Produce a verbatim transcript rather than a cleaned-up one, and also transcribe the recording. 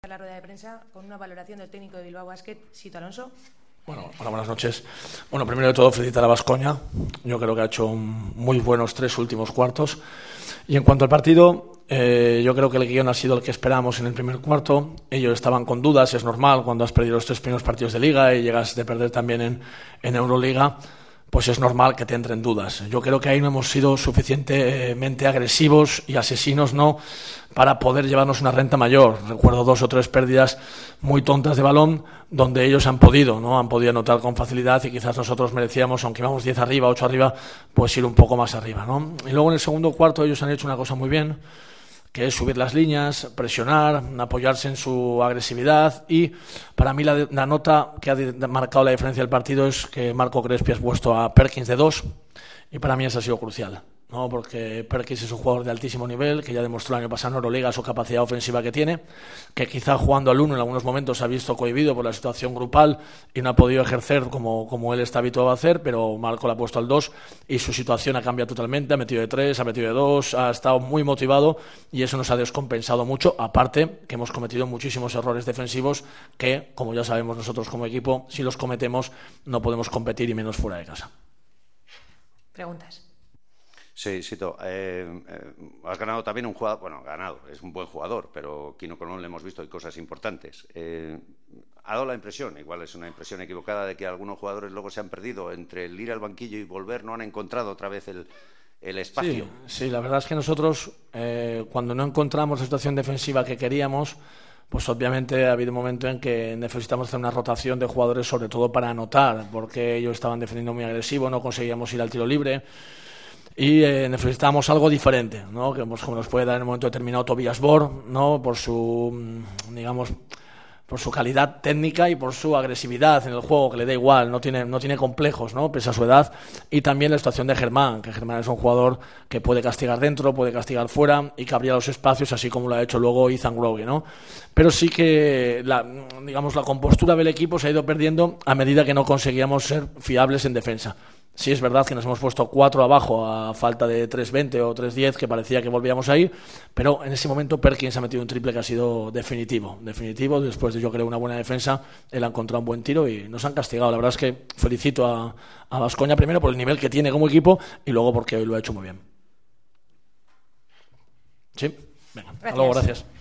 La rueda de prensa con una valoración del técnico de Bilbao Basket, Sito Alonso. Bueno, hola, buenas noches. Bueno, primero de todo, felicitar a Baskonia. Yo creo que ha hecho un muy buenos tres últimos cuartos. Y en cuanto al partido, eh, yo creo que el guión ha sido el que esperábamos en el primer cuarto. Ellos estaban con dudas, es normal cuando has perdido los tres primeros partidos de Liga y llegas de perder también en, en Euroliga, pues es normal que te entren dudas. Yo creo que ahí no hemos sido suficientemente agresivos y asesinos, ¿no?, para poder llevarnos una renta mayor. Recuerdo dos o tres pérdidas muy tontas de balón donde ellos han podido, ¿no?, han podido anotar con facilidad y quizás nosotros merecíamos, aunque íbamos diez arriba, ocho arriba, pues ir un poco más arriba, ¿no? Y luego en el segundo cuarto ellos han hecho una cosa muy bien, que es subir las líneas, presionar, apoyarse en su agresividad, y para mí la, la nota que ha marcado la diferencia del partido es que Marco Crespi ha puesto a Perkins de dos, y para mí eso ha sido crucial, ¿no? Porque Perkins es un jugador de altísimo nivel, que ya demostró el año pasado en Euroliga su capacidad ofensiva que tiene, que quizá jugando al uno en algunos momentos se ha visto cohibido por la situación grupal y no ha podido ejercer como, como él está habituado a hacer, pero Marco le ha puesto al dos y su situación ha cambiado totalmente, ha metido de tres, ha metido de dos, ha estado muy motivado y eso nos ha descompensado mucho, aparte que hemos cometido muchísimos errores defensivos que, como ya sabemos nosotros como equipo, si los cometemos no podemos competir y menos fuera de casa. Preguntas. Sí, Sito, eh, eh, has ganado también un jugador, bueno, ganado, es un buen jugador, pero Quino Colón le hemos visto, hay cosas importantes. Eh, ha dado la impresión, igual es una impresión equivocada, de que algunos jugadores luego se han perdido entre el ir al banquillo y volver, no han encontrado otra vez el, el espacio. Sí, sí, la verdad es que nosotros, eh, cuando no encontramos la situación defensiva que queríamos, pues obviamente ha habido un momento en que necesitamos hacer una rotación de jugadores, sobre todo para anotar, porque ellos estaban defendiendo muy agresivo, no conseguíamos ir al tiro libre. Y eh, necesitábamos algo diferente, ¿no?, que pues, como nos puede dar en un momento determinado Tobias Bor, ¿no?, por su, digamos, por su calidad técnica y por su agresividad en el juego, que le da igual, no tiene, no tiene complejos, ¿no?, pese a su edad. Y también la situación de Germán, que Germán es un jugador que puede castigar dentro, puede castigar fuera y que abría los espacios, así como lo ha hecho luego Ethan Grogue, ¿no? Pero sí que la, digamos, la compostura del equipo se ha ido perdiendo a medida que no conseguíamos ser fiables en defensa. Sí, es verdad que nos hemos puesto cuatro abajo a falta de tres veinte o tres diez, que parecía que volvíamos ahí, pero en ese momento Perkins ha metido un triple que ha sido definitivo, definitivo, después de, yo creo, una buena defensa. Él ha encontrado un buen tiro y nos han castigado. La verdad es que felicito a, a Baskonia, primero por el nivel que tiene como equipo y luego porque hoy lo ha hecho muy bien. Sí, venga, hasta luego, gracias.